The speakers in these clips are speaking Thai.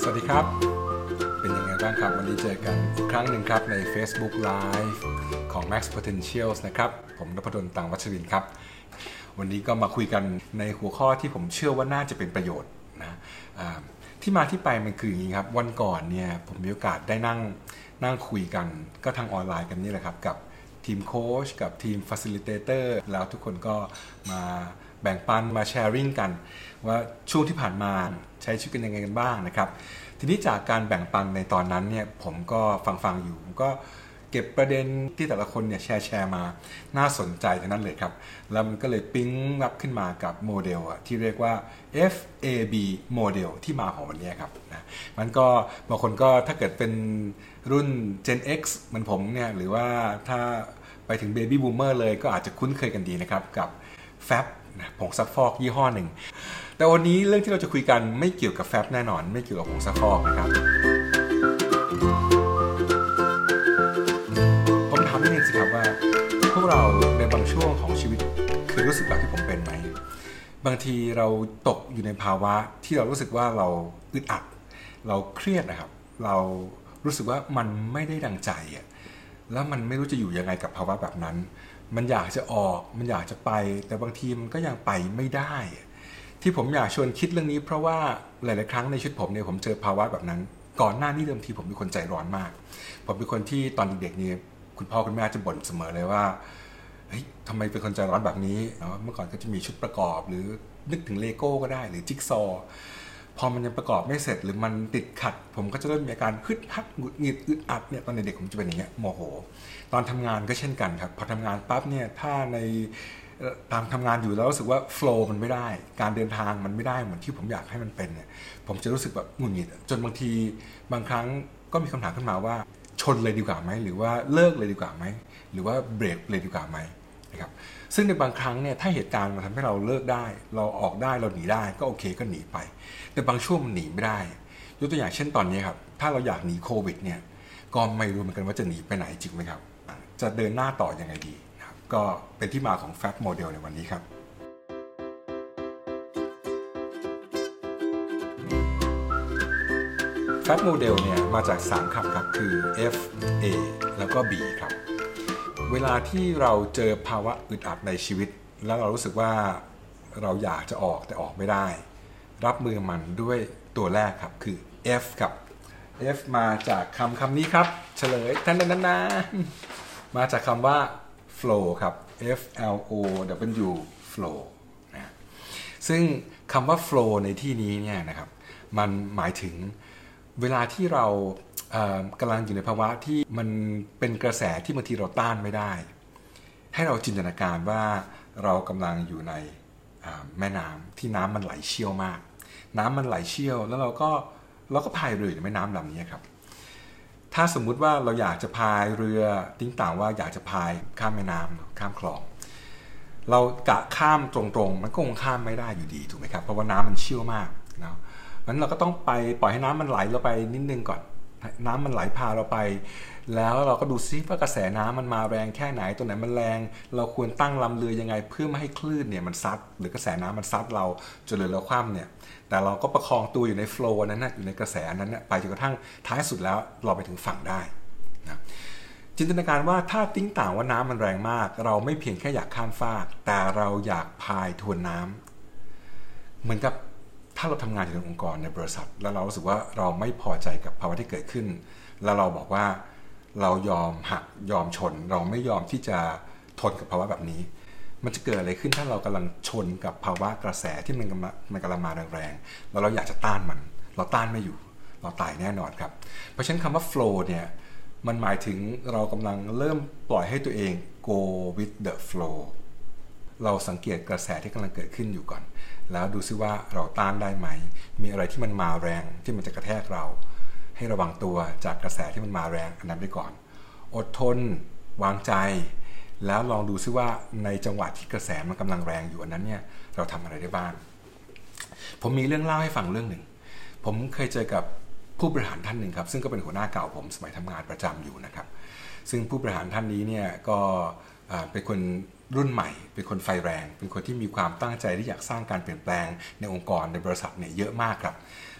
วัสดีครับเป็นยังไงบ้างครับวันนี้เจอกันอีกครั้งหนึ่งครับใน Facebook Live ของ Max Potentials นะครับผมนพดล ตังวัชรินทร์ครับวันนี้ก็มาคุยกันในหัวข้อที่ผมเชื่อว่าน่าจะเป็นประโยชน์นะที่มาที่ไปมันคืออย่างนี้ครับวันก่อนเนี่ยผมมีโอกาสได้นั่งคุยกันก็ทางออนไลน์กันนี่แหละครับกับทีมโค้ชกับทีม Facilitator แล้วทุกคนก็มาแบ่งปันมาแชร์ริ่งกันว่าช่วงที่ผ่านมาใช้ชีวิตกันยังไงกันบ้างนะครับทีนี้จากการแบ่งปันในตอนนั้นเนี่ยผมก็ฟังอยู่ผมก็เก็บประเด็นที่แต่ละคนเนี่ยแชร์มาน่าสนใจทั้งนั้นเลยครับแล้วมันก็เลยปิ๊งรับขึ้นมากับโมเดลที่เรียกว่า FAB โมเดลที่มาของวันนี้ครับนะมันก็บางคนก็ถ้าเกิดเป็นรุ่น Gen X เหมือนผมเนี่ยหรือว่าถ้าไปถึง Baby Boomer เลยก็อาจจะคุ้นเคยกันดีนะครับกับ FAB ผงซักฟอกยี่ห้อหนึ่งแต่วันนี้เรื่องที่เราจะคุยกันไม่เกี่ยวกับ FAB แน่นอนไม่เกี่ยวกับผงซักฟอกนะครับผมถามนิดนึงสิครับว่าพวกเราในบางช่วงของชีวิตเคยรู้สึกแบบที่ผมเป็นไหมบางทีเราตกอยู่ในภาวะที่เรารู้สึกว่าเราอึดอัดเราเครียดนะครับเรารู้สึกว่ามันไม่ได้ดังใจแล้วมันไม่รู้จะอยู่ยังไงกับภาวะแบบนั้นมันอยากจะออกมันอยากจะไปแต่บางทีมันก็ยังไปไม่ได้ที่ผมอยากชวนคิดเรื่องนี้เพราะว่าหลายๆครั้งในชีวิตผมเนี่ยผมเจอภาวะแบบนั้นก่อนหน้านี้เดิมทีผมเป็นคนใจร้อนมากผมเป็นคนที่ตอนเด็กๆนี่คุณพ่อคุณแม่จะบ่นเสมอเลยว่าเฮ้ยทำไมเป็นคนใจร้อนแบบนี้เมื่อก่อนก็จะมีชุดประกอบหรือนึกถึงเลโก้ก็ได้หรือจิ๊กซอว์พอมันยังประกอบไม่เสร็จหรือมันติดขัดผมก็จะเริ่มมีอาการฮึดฮัดหงุดหงิดอึดอัดเนี่ยตอนเด็กๆผมจะเป็นอย่างเงี้ยโมโหตอนทำงานก็เช่นกันครับพอทำงานปั๊บเนี่ยถ้าในตามทำงานอยู่แล้วรู้สึกว่าโฟล์มันไม่ได้การเดินทางมันไม่ได้เหมือนที่ผมอยากให้มันเป็นเนี่ยผมจะรู้สึกแบบหงุดหงิดจนบางทีบางครั้งก็มีคำถามขึ้นมาว่าชนเลยดีกว่าไหมหรือว่าเลิกเลยดีกว่าไหมหรือว่าเบรกเลยดีกว่าไหมนะครับซึ่งในบางครั้งเนี่ยถ้าเหตุการณ์มันทำให้เราเลิกได้เราออกได้เราหนีได้ก็โอเคก็หนีไปแต่บางช่วงมันหนีไม่ได้ยกตัวอย่างเช่นตอนนี้ครับถ้าเราอยากหนีโควิดเนี่ยก็ไม่รู้เหมือนกันว่าจะหนีไปไหนจริงไหมครับจะเดินหน้าต่อยังไงดีครับก็เป็นที่มาของ FAB โมเดลในวันนี้ครับ FAB โมเดลเนี่ยมาจาก3คำครับคือ F A แล้วก็ B ครับเวลาที่เราเจอภาวะอึดอัดในชีวิตแล้วเรารู้สึกว่าเราอยากจะออกแต่ออกไม่ได้รับมือมันด้วยตัวแรกครับคือ F ครับ F มาจากคำนี้ครับเฉลยท่านมาจากคำว่า flow ครับ F L O W flow นะซึ่งคำว่า flow ในที่นี้เนี่ยนะครับมันหมายถึงเวลาที่เรากำลังอยู่ในภาวะที่มันเป็นกระแสที่บางทีเราต้านไม่ได้ให้เราจินตนาการว่าเรากำลังอยู่ในแม่น้ำที่น้ำมันไหลเชี่ยวมากน้ำมันไหลเชี่ยวแล้วเราก็พายเรือในแม่น้ำลำนี้ครับถ้าสมมุติว่าเราอยากจะพายเรือติ้งต่างว่าอยากจะพายข้ามแม่น้ำข้ามคลองเรากะข้ามตรงๆมันก็คงข้ามไม่ได้อยู่ดีถูกไหมครับเพราะว่าน้ำมันเชี่ยวมากนะงั้นเราก็ต้องไปปล่อยให้น้ำมันไหลเราไปนิดนึงก่อนน้ำมันไหลพาเราไปแล้วเราก็ดูซิว่ากระแสน้ำมันมาแรงแค่ไหนตัวไหนมันแรงเราควรตั้งลำเรือยังไงเพื่อไม่ให้คลื่นเนี่ยมันซัดหรือกระแสน้ำมันซัดเราจนเรือเราคว่ำเนี่ยแต่เราก็ประคองตัวอยู่ในโฟลว์นั้นนะอยู่ในกระแสนั้นนะไปจนกระทั่งท้ายสุดแล้วเราไปถึงฝั่งได้นะจินตนาการว่าถ้าติ้งต่างว่าน้ำมันแรงมากเราไม่เพียงแค่อยากข้ามฟากแต่เราอยากพายทวนน้ำเหมือนกับถ้าเราทำงานอยู่ในองค์กรในบริษัทแล้วเรารู้สึกว่าเราไม่พอใจกับภาวะที่เกิดขึ้นแล้วเราบอกว่าเรายอมหักยอมชนเราไม่ยอมที่จะทนกับภาวะแบบนี้มันจะเกิดอะไรขึ้นถ้าเรากำลังชนกับภาวะกระแสที่มันกำลังมาแรงๆแล้วเราอยากจะต้านมันเราต้านไม่อยู่เราตายแน่นอนครับเพราะฉะนั้นคำว่า flow เนี่ยมันหมายถึงเรากำลังเริ่มปล่อยให้ตัวเอง go with the flow เราสังเกตกระแสที่กำลังเกิดขึ้นอยู่ก่อนแล้วดูซิว่าเราต้านได้ไหมมีอะไรที่มันมาแรงที่มันจะกระแทกเราให้ระวังตัวจากกระแสที่มันมาแรงอันนั้นไปก่อนอดทนวางใจแล้วลองดูซิว่าในจังหวะที่กระแสมันกำลังแรงอยู่อันนั้นเนี่ยเราทำอะไรได้บ้างผมมีเรื่องเล่าให้ฟังเรื่องหนึ่งผมเคยเจอกับผู้บริหารท่านหนึ่งครับซึ่งก็เป็นหัวหน้าเก่าผมสมัยทำงานประจำอยู่นะครับซึ่งผู้บริหารท่านนี้เนี่ยก็เป็นคนรุ่นใหม่เป็นคนไฟแรงเป็นคนที่มีความตั้งใจที่อยากสร้างการเปลี่ยนแปลงในองค์กรในบริษัทเนี่ยเยอะมากครับ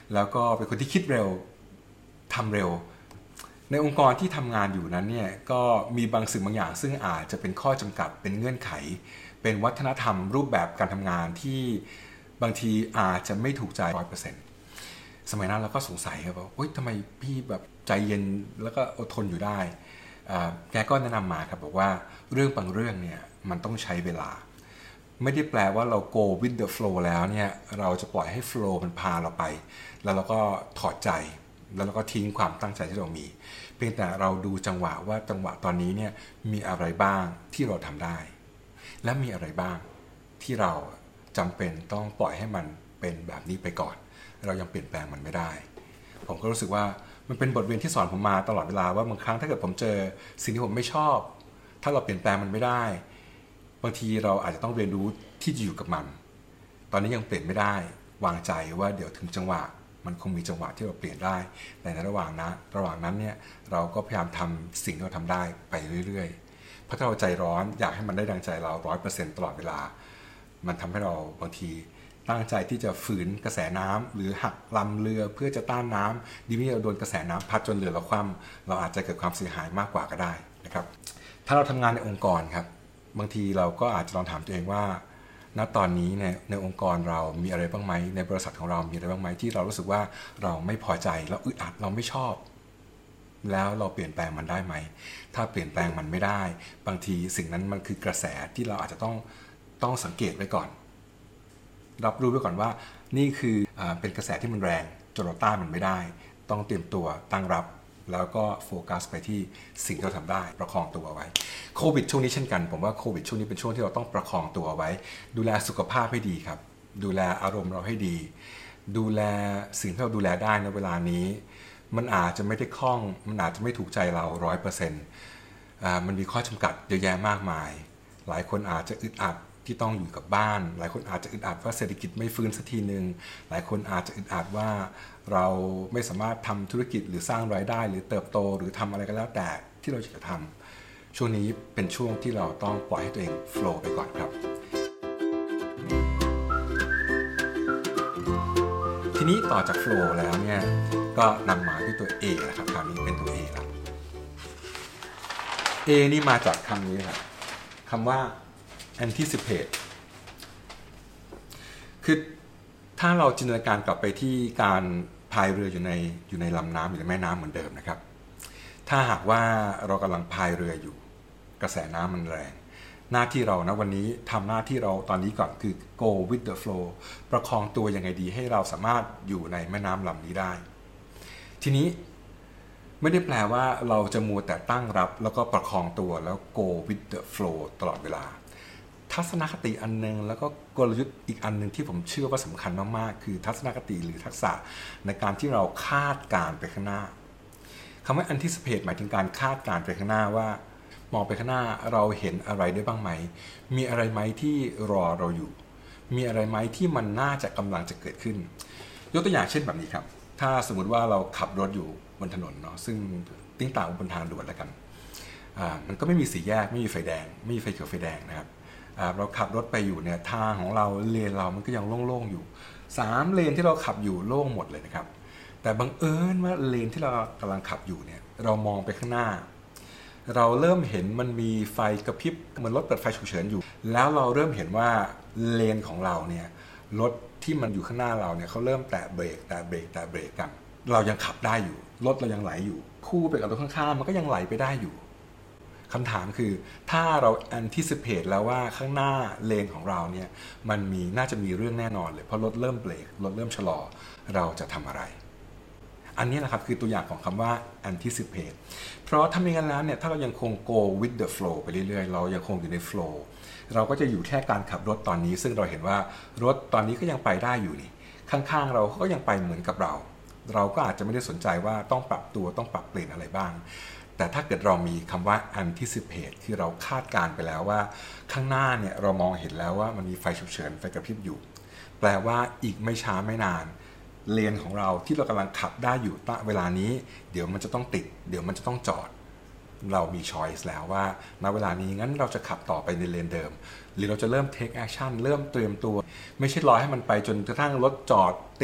แล้วก็เป็นคนที่คิดเร็วทำเร็วในองค์กรที่ทำงานอยู่นั้นเนี่ยก็มีบางสิ่งบางอย่างซึ่งอาจจะเป็นข้อจำกัดเป็นเงื่อนไขเป็นวัฒนธรรมรูปแบบการทำงานที่บางทีอาจจะไม่ถูกใจ 100%สมัยนั้นเราก็สงสัยครับว่าเฮ้ยทำไมพี่แบบใจเย็นแล้วก็อดทนอยู่ได้แกก็แนะนำมาครับบอกว่าเรื่องบางเรื่องเนี่ยมันต้องใช้เวลาไม่ได้แปลว่าเรา go with the flow แล้วเนี่ยเราจะปล่อยให้ flow มันพาเราไปแล้วเราก็ถอดใจแล้วเราก็ทิ้งความตั้งใจที่เรามีเพียงแต่เราดูจังหวะว่าจังหวะตอนนี้เนี่ยมีอะไรบ้างที่เราทำได้และมีอะไรบ้างที่เราจำเป็นต้องปล่อยให้มันเป็นแบบนี้ไปก่อนเรายังเปลี่ยนแปลงมันไม่ได้ผมก็รู้สึกว่ามันเป็นบทเรียนที่สอนผมมาตลอดเวลาว่าบางครั้งถ้าเกิดผมเจอสิ่งที่ผมไม่ชอบถ้าเราเปลี่ยนแปลงมันไม่ได้บางทีเราอาจจะต้องเรียนรู้ที่จะอยู่กับมันตอนนี้ยังเปลี่ยนไม่ได้วางใจว่าเดี๋ยวถึงจังหวะมันคงมีจังหวะที่เราเปลี่ยนได้แต่ในระหว่างนั้นเนี่ยเราก็พยายามทำสิ่งที่เราทำได้ไปเรื่อยๆเพราะถ้าเราใจร้อนอยากให้มันได้ดังใจเรา 100% ตลอดเวลามันทำให้เราบางทีตั้งใจที่จะฝืนกระแสน้ำหรือหักลำเรือเพื่อจะต้านน้ำดีไม่เราโดนกระแสน้ำพัดจนเรือเราคว่ำเราอาจจะเกิดความเสียหายมากกว่าก็ได้นะครับถ้าเราทำงานในองค์กรครับบางทีเราก็อาจจะลองถามตัวเองว่าณตอนนี้เนี่ยในองค์กรเรามีอะไรบ้างไหมในบริษัทของเรามีอะไรบ้างไหมที่เรารู้สึกว่าเราไม่พอใจเราอึดอัดเราไม่ชอบแล้วเราเปลี่ยนแปลงมันได้ไหมถ้าเปลี่ยนแปลงมันไม่ได้บางทีสิ่งนั้นมันคือกระแสที่เราอาจจะต้องสังเกตไว้ก่อนรับรู้ไว้ก่อนว่านี่คือเป็นกระแสที่มันแรงจนเราต้านมันไม่ได้ต้องเตรียมตัวตั้งรับแล้วก็โฟกัสไปที่สิ่งที่เราทำได้ประคองตัวไว้โควิดช่วงนี้เช่นกันผมว่าโควิดช่วงนี้เป็นช่วงที่เราต้องประคองตัวไว้ดูแลสุขภาพให้ดีครับดูแลอารมณ์เราให้ดีดูแลสิ่งที่เราดูแลได้ในเวลานี้มันอาจจะไม่ได้คล่องมันอาจจะไม่ถูกใจเรา 100%มันมีข้อจำกัดเยอะแยะมากมายหลายคนอาจจะอึดอัดที่ต้องอยู่กับบ้านหลายคนอาจจะอึดอัดว่าเศรษฐกิจไม่ฟื้นสักทีนึงหลายคนอาจจะอึดอัดว่าเราไม่สามารถทำธุรกิจหรือสร้างรายได้หรือเติบโตหรือทำอะไรก็แล้วแต่ที่เราจะทำช่วงนี้เป็นช่วงที่เราต้องปล่อยให้ตัวเองโฟลว์ไปก่อนครับทีนี้ต่อจากโฟลว์แล้วเนี่ยก็นำมาที่ตัว A นะครับคราวนี้เป็นตัว A ครับ A นี่มาจากคำนี้ครับคำว่า anticipate คือถ้าเราจินตนาการกลับไปที่การพายเรืออยู่ในลำน้ำอยู่ในแม่น้ำเหมือนเดิมนะครับถ้าหากว่าเรากำลังพายเรืออยู่กระแสน้ำมันแรงหน้าที่เรานะวันนี้ทำหน้าที่เราตอนนี้ก่อนคือ go with the flow ประคองตัวยังไงดีให้เราสามารถอยู่ในแม่น้ำลำนี้ได้ทีนี้ไม่ได้แปลว่าเราจะมัวแต่ตั้งรับแล้วก็ประคองตัวแล้ว go with the flow ตลอดเวลาทัศนคติอันนึงแล้วก็กลยุทธ์อีกอันนึงที่ผมเชื่อว่าสำคัญมากๆคือทัศนคติหรือทักษะในการที่เราคาดการไปข้างหน้าคำว่า anticipate หมายถึงการคาดการไปข้างหน้าว่ามองไปข้างหน้าเราเห็นอะไรได้บ้างไหมมีอะไรไหมที่รอเราอยู่มีอะไรไหมที่มันน่าจะกำลังจะเกิดขึ้นยกตัวอย่างเช่นแบบนี้ครับถ้าสมมุติว่าเราขับรถอยู่บนถนนเนาะซึ่งติ้งต่างบนทางด่วนแล้วกันมันก็ไม่มีสี่แยกไม่มีไฟแดงไม่มีไฟเขียวไฟแดงนะครับเราขับรถไปอยู่เนี่ยทางของเราเลนเรามันก็ยังโล่งๆอยู่3เลนที่เราขับอยู่โล่งหมดเลยนะครับแต่บังเอิญว่าเลนที่เรากำลังขับอยู่เนี่ยเรามองไปข้างหน้าเราเริ่มเห็นมันมีไฟกระพริบเหมือนรถเปิดไฟฉุกเฉินอยู่แล้วเราเริ่มเห็นว่าเลนของเราเนี่ยรถที่มันอยู่ข้างหน้าเราเนี่ยเขาเริ่มแตะเบรกกันเรายังขับได้อยู่รถเรายังไหลอยู่คู่ไปกับรถข้างๆมันก็ยังไหลไปได้อยู่คำถามคือถ้าเรา anticipate แล้วว่าข้างหน้าเลนของเราเนี่ยมันน่าจะมีเรื่องแน่นอนเลยเพราะรถเริ่มเบรกรถเริ่มชะลอเราจะทำอะไรอันนี้นะครับคือตัวอย่างของคำว่า anticipate เพราะถ้าไม่งั้นแล้วเนี่ยถ้าเรายังคง go with the flow ไปเรื่อยๆเรายังคงอยู่ใน flow เราก็จะอยู่แค่การขับรถตอนนี้ซึ่งเราเห็นว่ารถตอนนี้ก็ยังไปได้อยู่นี่ข้างๆเราก็ยังไปเหมือนกับเราก็อาจจะไม่ได้สนใจว่าต้องปรับตัวต้องปรับเปลี่ยนอะไรบ้างแต่ถ้าเกิดเรามีคำว่า anticipate คือเราคาดการไปแล้วว่าข้างหน้าเนี่ยเรามองเห็นแล้วว่ามันมีไฟฉุกเฉินไฟกระพริบอยู่แปลว่าอีกไม่ช้าไม่นานเลนของเราที่เรากำลังขับได้อยู่ณเวลานี้เดี๋ยวมันจะต้องติดเดี๋ยวมันจะต้องจอดเรามี choice แล้วว่าณเวลานี้งั้นเราจะขับต่อไปในเลนเดิมหรือเราจะเริ่ม take action เริ่มเตรียมตัวไม่ใช่รอให้มันไปจนกระทั่งรถจอดติด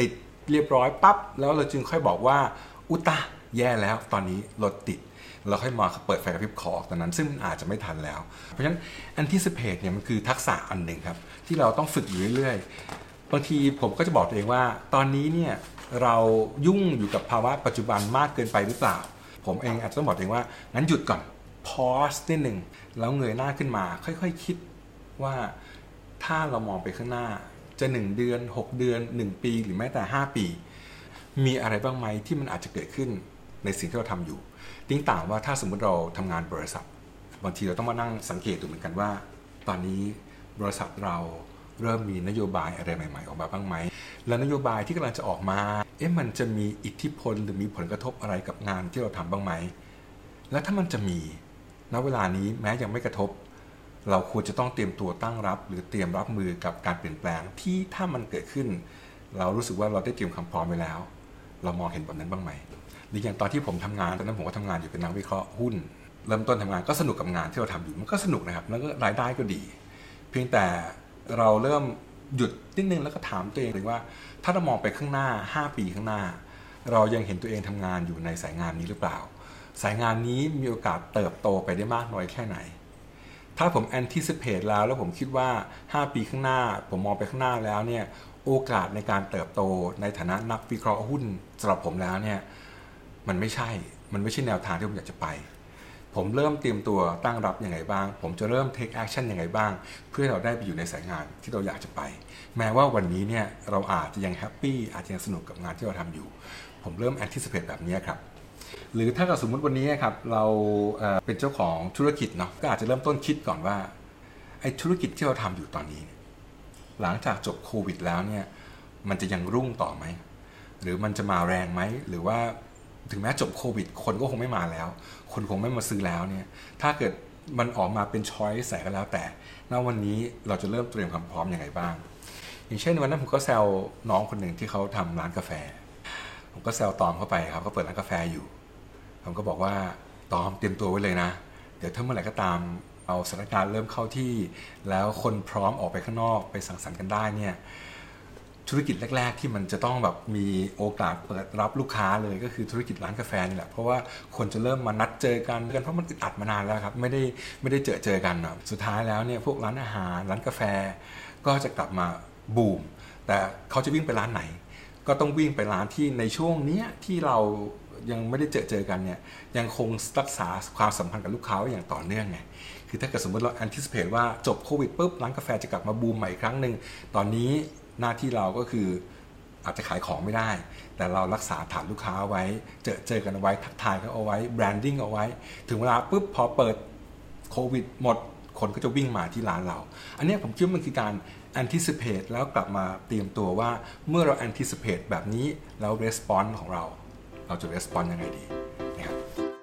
เรียบร้อยปั๊บแล้วเราจึงค่อยบอกว่าอุตะแย่แล้วตอนนี้รถติดเราค่อยมาเปิดไฟกระพริบขอออกตอนนั้นซึ่งอาจจะไม่ทันแล้วเพราะฉะนั้น anticipate เนี่ยมันคือทักษะอันหนึ่งครับที่เราต้องฝึกอยู่เรื่อยๆบางทีผมก็จะบอกตัวเองว่าตอนนี้เนี่ยเรายุ่งอยู่กับภาวะปัจจุบันมากเกินไปหรือเปล่าผมเองอาจจะต้องบอกตัวเองว่างั้นหยุดก่อน pause นิดหนึ่งแล้วเงยหน้าขึ้นมาค่อยๆคิดว่าถ้าเรามองไปข้างหน้าจะ1 เดือน6 เดือน1 ปีหรือแม้แต่5 ปีมีอะไรบ้างไหมที่มันอาจจะเกิดขึ้นในสิ่งที่เราทำอยู่ติ้งต่างว่าถ้าสมมุติเราทำงานบริษัทบางทีเราต้องมานั่งสังเกตดูเหมือนกันว่าตอนนี้บริษัทเราเริ่มมีนโยบายอะไรใหม่ๆออกมาบ้างไหมและนโยบายที่กำลังจะออกมามันจะมีอิทธิพลหรือมีผลกระทบอะไรกับงานที่เราทำบ้างไหมและถ้ามันจะมีณเวลานี้แม้ยังไม่กระทบเราควรจะต้องเตรียมตัวตั้งรับหรือเตรียมรับมือกับการเปลี่ยนแปลงที่ถ้ามันเกิดขึ้นเรารู้สึกว่าเราได้เตรียมความพร้อมไว้แล้วเรามองเห็นแบบนั้นบ้างไหมหรืออย่างตอนที่ผมทำงานตอนนั้นผมก็ทำงานอยู่เป็นนักวิเคราะห์หุ้นเริ่มต้นทำงานก็สนุกกับงานที่เราทำอยู่มันก็สนุกนะครับแล้วก็รายได้ก็ดีเพียงแต่เราเริ่มหยุดนิดนึงแล้วก็ถามตัวเองเลยว่าถ้าเรามองไปข้างหน้า5 ปีข้างหน้าเรายังเห็นตัวเองทำงานอยู่ในสายงานนี้หรือเปล่าสายงานนี้มีโอกาสเติบโตไปได้มากน้อยแค่ไหนถ้าผม anticipate แล้วผมคิดว่า5 ปีข้างหน้าผมมองไปข้างหน้าแล้วเนี่ยโอกาสในการเติบโตในฐานะนักวิเคราะห์หุ้นสำหรับผมแล้วเนี่ยมันไม่ใช่แนวทางที่ผมอยากจะไปผมเริ่มเตรียมตัวตั้งรับยังไงบ้างผมจะเริ่ม take action ยังไงบ้างเพื่อเราได้ไปอยู่ในสายงานที่เราอยากจะไปแม้ว่าวันนี้เนี่ยเราอาจจะยังแฮปปี้อาจจะยังสนุกกับงานที่เราทำอยู่ผมเริ่ม anticipate แบบนี้ครับหรือถ้าสมมุติวันนี้ครับเราเป็นเจ้าของธุรกิจเนาะก็อาจจะเริ่มต้นคิดก่อนว่าไอ้ธุรกิจที่เราทำอยู่ตอนนี้หลังจากจบโควิดแล้วเนี่ยมันจะยังรุ่งต่อไหมหรือมันจะมาแรงไหมหรือว่าถึงแม้จบโควิดคนก็คงไม่มาแล้วคนคงไม่มาซื้อแล้วเนี่ยถ้าเกิดมันออกมาเป็นช้อยส์ใส่ก็แล้วแต่ณวันนี้เราจะเริ่มเตรียมความพร้อมยังไงบ้างอย่างเช่นวันนั้นผมก็แซวน้องคนหนึ่งที่เขาทำร้านกาแฟผมก็แซวตอมเข้าไปครับเขาเปิดร้านกาแฟอยู่ผมก็บอกว่าตอมเตรียมตัวไว้เลยนะเดี๋ยวถ้าเมื่อไหร่ก็ตามเอาสถานการณ์เริ่มเข้าที่แล้วคนพร้อมออกไปข้างนอกไปสังสรรค์กันได้เนี่ยธุรกิจแรกๆที่มันจะต้องแบบมีโอกาสเปิดรับลูกค้าเลยก็คือธุรกิจร้านกาแฟนี่แหละเพราะว่าคนจะเริ่มมานัดเจอกันเพราะมันอึดอัดมานานแล้วครับไม่ได้เจอกันนะสุดท้ายแล้วเนี่ยพวกร้านอาหารร้านกาแฟก็จะกลับมาบูมแต่เขาจะวิ่งไปร้านไหนก็ต้องวิ่งไปร้านที่ในช่วงนี้ที่เรายังไม่ได้เจอกันเนี่ยยังคงรักษาความสัมพันธ์กับลูกค้าอย่างต่อเนื่องไงคือถ้าเกิดสมมติเรา anticipate ว่าจบโควิดปุ๊บร้านกาแฟจะกลับมาบูมใหม่อีกครั้งนึงตอนนี้หน้าที่เราก็คืออาจจะขายของไม่ได้แต่เรารักษาฐานลูกค้าไว้เจอกันเอาไว้ทักทายเขาเอาไว้แบรนดิ้งเอาไว้ถึงเวลาปุ๊บพอเปิดโควิดหมดคนก็จะวิ่งมาที่ร้านเราอันนี้ผมคิดว่ามันคือการ anticipate แล้วกลับมาเตรียมตัวว่าเมื่อเรา anticipate แบบนี้แล้ว response ของเราจะ response ยังไงดีนะครับ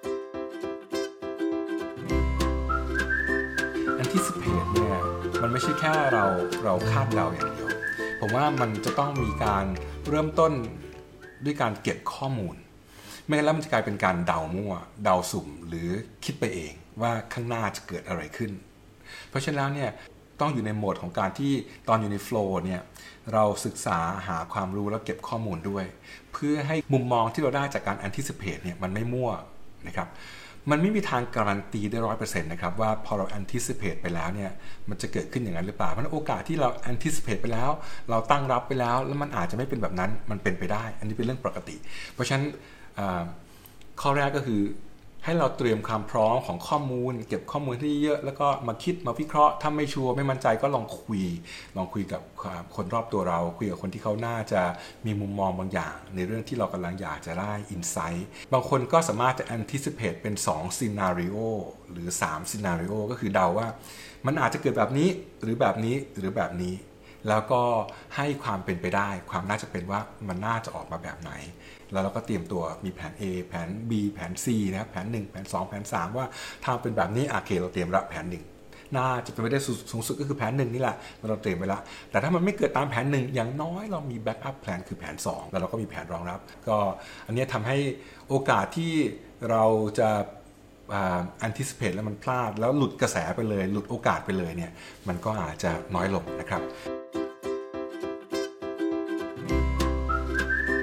anticipate เนี่ยมันไม่ใช่แค่เราคาดเดาอย่างเดียวผมว่ามันจะต้องมีการเริ่มต้นด้วยการเก็บข้อมูลไม่งั้นแล้วมันจะกลายเป็นการเดามั่วเดาสุ่มหรือคิดไปเองว่าข้างหน้าจะเกิดอะไรขึ้นเพราะฉะนั้นแล้วเนี่ยต้องอยู่ในโหมดของการที่ตอนอยู่ในโฟลว์เนี่ยเราศึกษาหาความรู้แล้วเก็บข้อมูลด้วยเพื่อให้มุมมองที่เราได้จากการ anticipate เนี่ยมันไม่มั่วนะครับมันไม่มีทางการันตีได้ 100% นะครับว่าพอเรา anticipate ไปแล้วเนี่ยมันจะเกิดขึ้นอย่างนั้นหรือเปล่าเพราะโอกาสที่เรา anticipate ไปแล้วเราตั้งรับไปแล้วมันอาจจะไม่เป็นแบบนั้นมันเป็นไปได้อันนี้เป็นเรื่องปกติเพราะฉะนั้นข้อแรกก็คือให้เราเตรียมความพร้อมของข้อมูลเก็บข้อมูลที่เยอะแล้วก็มาคิดมาวิเคราะห์ถ้าไม่ชัวร์ไม่มั่นใจก็ลองคุยกับคนรอบตัวเราคุยกับคนที่เขาน่าจะมีมุมมองบางอย่างในเรื่องที่เรากำลังอยากจะได้ insight บางคนก็สามารถจะ anticipate เป็น2 scenario หรือ3 scenario ก็คือเดาว่ามันอาจจะเกิดแบบนี้หรือแบบนี้หรือแบบนี้แล้วก็ให้ความเป็นไปได้ความน่าจะเป็นว่ามันน่าจะออกมาแบบไหนแล้วเราก็เตรียมตัวมีแผน A แผน B แผน C นะครับแผน1แผน2แผน3ว่าถ้าเป็นแบบนี้โอเคเราเตรียมรับแผน1น่าจะเป็นไปได้สูงสุดก็คือแผน1นี่แหละเราเตรียมไปแล้วแต่ถ้ามันไม่เกิดตามแผน1อย่างน้อยเรามีแบ็กอัพแผนคือแผน2แล้วเราก็มีแผนรองรับก็อันนี้ทำให้โอกาสที่เราจะanticipate แล้วมันพลาดแล้วหลุดกระแสไปเลยหลุดโอกาสไปเลยเนี่ยมันก็อาจจะน้อยลงนะครับ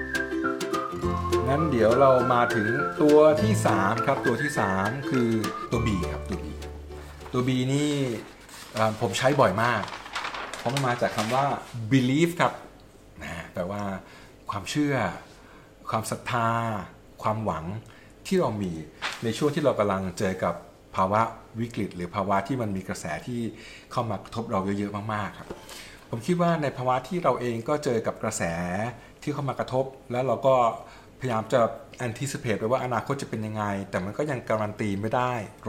งั้นเดี๋ยวเรามาถึงตัวที่3ครับตัวที่3คือตัว B ครับตัว B นี่ผมใช้บ่อยมากเพราะมันมาจากคำว่า belief ครับแปลว่าความเชื่อความศรัทธาความหวังที่เรามีในช่วงที่เรากำลังเจอกับภาวะวิกฤตหรือภาวะที่มันมีกระแสที่เข้ามากระทบเราเยอะๆมากๆครับผมคิดว่าในภาวะที่เราเองก็เจอกับกระแสที่เข้ามากระทบแล้วเราก็พยายามจะ anticipate ไปว่าอนาคตจะเป็นยังไงแต่มันก็ยังการันตีไม่ได้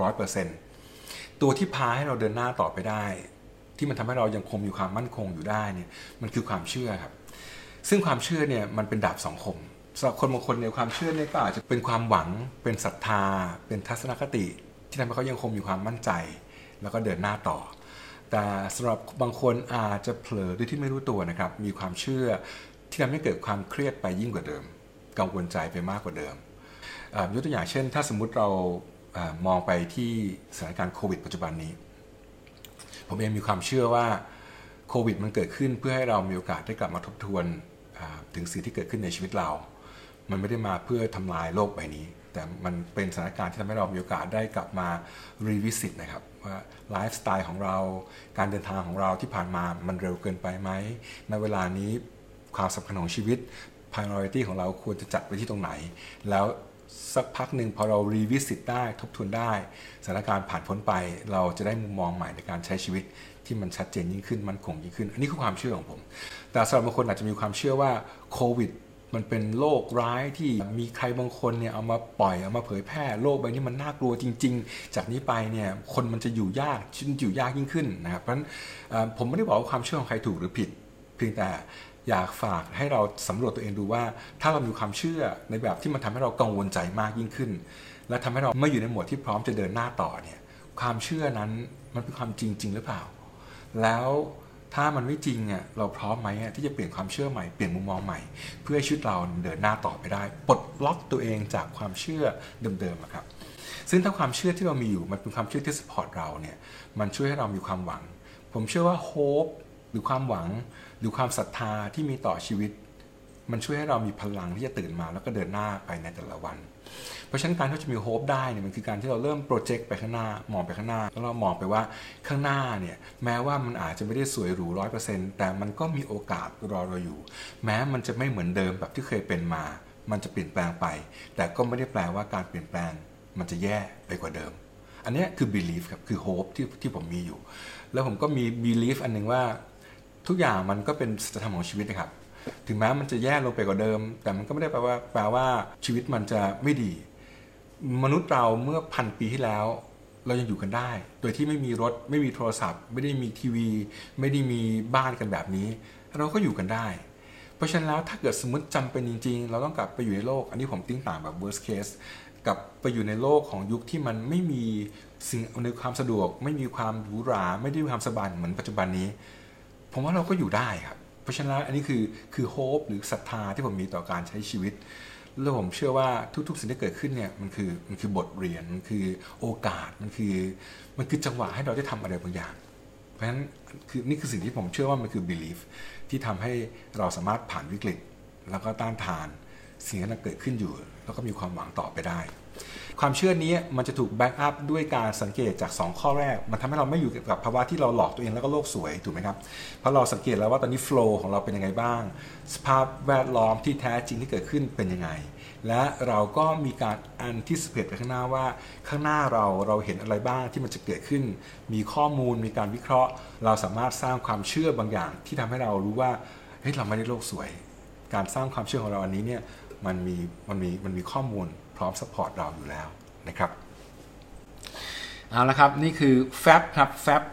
100% ตัวที่พาให้เราเดินหน้าต่อไปได้ที่มันทำให้เรายังคงมีความมั่นคงอยู่ได้เนี่ยมันคือความเชื่อครับซึ่งความเชื่อเนี่ยมันเป็นดาบสองคมสำหรับคนบางคนเนี่ยความเชื่อเนี่ยก็อาจจะเป็นความหวังเป็นศรัทธาเป็นทัศนคติที่ทำให้เขายังคงมีความมั่นใจแล้วก็เดินหน้าต่อแต่สำหรับบางคนอาจจะเผลอโดยที่ไม่รู้ตัวนะครับมีความเชื่อที่ทำให้เกิดความเครียดไปยิ่งกว่าเดิมกังวลใจไปมากกว่าเดิมยกตัวอย่างเช่นถ้าสมมุติเรามองไปที่สถานการณ์โควิดปัจจุบันนี้ผมเองมีความเชื่อว่าโควิดมันเกิดขึ้นเพื่อให้เรามีโอกาสได้กลับมาทบทวนถึงสิ่งที่เกิดขึ้นในชีวิตเรามันไม่ได้มาเพื่อทำลายโลกใบนี้แต่มันเป็นสถานการณ์ที่ทำให้เรามีโอกาสได้กลับมารีวิสิตนะครับว่าไลฟ์สไตล์ของเราการเดินทางของเราที่ผ่านมามันเร็วเกินไปไหมในเวลานี้ความสำคัญของชีวิต priority ของเราควรจะจัดไว้ที่ตรงไหนแล้วสักพักหนึ่งพอเรารีวิสิตได้ทบทวนได้สถานการณ์ผ่านพ้นไปเราจะได้มุมมองใหม่ในการใช้ชีวิตที่มันชัดเจนยิ่งขึ้นมันคงยิ่งขึ้นอันนี้คือความเชื่อของผมแต่สำหรับบางคนอาจจะมีความเชื่อว่าโควิดมันเป็นโรคร้ายที่มีใครบางคนเนี่ยเอามาปล่อยเอามาเผยแพร่โรคใบนี้มันน่ากลัวจริงๆจากนี้ไปเนี่ยคนมันจะอยู่ยากยิ่งขึ้นนะครับเพราะฉะนั้นผมไม่ได้บอกว่าความเชื่อของใครถูกหรือผิดเพียงแต่อยากฝากให้เราสำรวจตัวเองดูว่าถ้าเรามีความเชื่อในแบบที่มันทำให้เรากังวลใจมากยิ่งขึ้นและทำให้เราไม่อยู่ในโหมดที่พร้อมจะเดินหน้าต่อเนี่ยความเชื่อนั้นมันเป็นความจริงหรือเปล่าแล้วถ้ามันไม่จริงอ่ะเราพร้อมไหมที่จะเปลี่ยนความเชื่อใหม่เปลี่ยนมุมมองใหม่เพื่อให้ชีวิตเราเดินหน้าต่อไปได้ปลดล็อกตัวเองจากความเชื่อเดิมๆครับซึ่งถ้าความเชื่อที่เรามีอยู่มันเป็นความเชื่อที่สปอร์ตเราเนี่ยมันช่วยให้เรามีความหวังผมเชื่อว่าโฮปหรือความหวังหรือความศรัทธาที่มีต่อชีวิตมันช่วยให้เรามีพลังที่จะตื่นมาแล้วก็เดินหน้าไปในแต่ละวันเพราะฉะนั้นการที่จะมีโฮปได้เนี่ยมันคือการที่เราเริ่มโปรเจกต์ไปข้างหน้ามองไปข้างหน้าแล้วเรามองไปว่าข้างหน้าเนี่ยแม้ว่ามันอาจจะไม่ได้สวยหรู 100% แต่มันก็มีโอกาสรอเราอยู่แม้มันจะไม่เหมือนเดิมแบบที่เคยเป็นมามันจะเปลี่ยนแปลงไปแต่ก็ไม่ได้แปลว่าการเปลี่ยนแปลงมันจะแย่ไปกว่าเดิมอันนี้คือ belief ครับคือ hope ที่ผมมีอยู่แล้วผมก็มี belief อันนึงว่าทุกอย่างมันก็เป็นสัจธรรมของชีวิตนะครับถึงแม้มันจะแย่ลงไปกว่าเดิมแต่มันก็ไม่ได้แปลว่าชีวิตมันจะไม่ดีมนุษย์เราเมื่อ1,000 ปีที่แล้วเรายังอยู่กันได้โดยที่ไม่มีรถไม่มีโทรศัพท์ไม่ได้มีทีวีไม่ได้มีบ้านกันแบบนี้เราก็อยู่กันได้เพราะฉะนั้นแล้วถ้าเกิดสมมติจำเป็นจริงๆเราต้องกลับไปอยู่ในโลกอันนี้ผมติ้งต่างแบบ worst case กลับไปอยู่ในโลกของยุคที่มันไม่มีสิ่งอำนวยความสะดวกไม่มีความหรูหราไม่ได้มีความสบายเหมือนปัจจุบันนี้ผมว่าเราก็อยู่ได้ครับเพราะฉะนั้นอันนี้คือโฮปหรือศรัทธาที่ผมมีต่อการใช้ชีวิตแล้วผมเชื่อว่าทุกๆสิ่งที่เกิดขึ้นเนี่ยมันคือบทเรียนมันคือโอกาสมันคือจังหวะให้เราได้ทำอะไรบางอย่างเพราะฉะนั้นนี่คือสิ่งที่ผมเชื่อว่ามันคือ belief ที่ทำให้เราสามารถผ่านวิกฤตแล้วก็ต้านทานสิ่งที่เกิดขึ้นอยู่แล้วก็มีความหวังต่อไปได้ความเชื่อนี้มันจะถูกแบ็กอัพด้วยการสังเกตจาก2ข้อแรกมันทำให้เราไม่อยู่กับภาวะที่เราหลอกตัวเองแล้วก็โลกสวยถูกไหมครับเพราะเราสังเกตแล้วว่าตอนนี้โฟลว์ของเราเป็นยังไงบ้างสภาพแวดล้อมที่แท้จริงที่เกิดขึ้นเป็นยังไงและเราก็มีการ anticipate ไปข้างหน้าว่าข้างหน้าเราเห็นอะไรบ้างที่มันจะเกิดขึ้นมีข้อมูลมีการวิเคราะห์เราสามารถสร้างความเชื่อบางอย่างที่ทำให้เรารู้ว่าเฮ้ยเราไม่ได้โลกสวยการสร้างความเชื่อของเราอันนี้เนี่ยมันมีข้อมูลพร้อมซัพพอร์ตเราอยู่แล้วนะครับเอาละครับนี่คือ FAB ครับ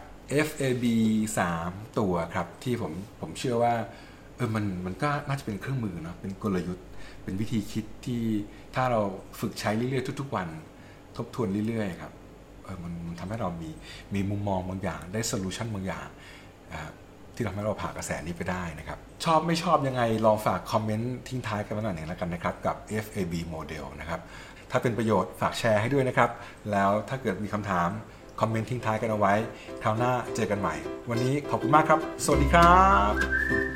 FAB 3 ตัวครับที่ผมเชื่อว่ามันก็น่าจะเป็นเครื่องมือเนาะเป็นกลยุทธ์เป็นวิธีคิดที่ถ้าเราฝึกใช้เรื่อยๆทุกๆวันทบทวนเรื่อยๆครับมันทำให้เรามีมุมมองบางอย่างได้โซลูชันบางอย่างที่ทำให้เราผ่านกระแสนี้ไปได้นะครับชอบไม่ชอบยังไงลองฝากคอมเมนต์ทิ้งท้ายกันมาหน่อยหนึ่งแล้วกันนะครับกับ FAB Model นะครับถ้าเป็นประโยชน์ฝากแชร์ให้ด้วยนะครับแล้วถ้าเกิดมีคำถามคอมเมนต์ทิ้งท้ายกันเอาไว้คราวหน้าเจอกันใหม่วันนี้ขอบคุณมากครับสวัสดีครับ